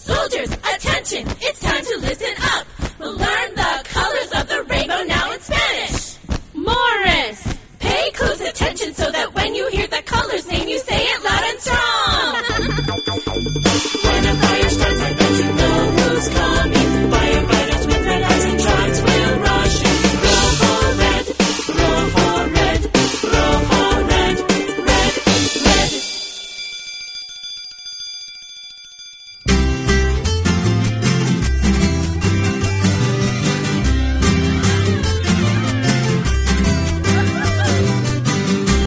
Soldiers, attention! It's time to listen up! We'll learn the colors of the rainbow now in Spanish! Morris, pay close attention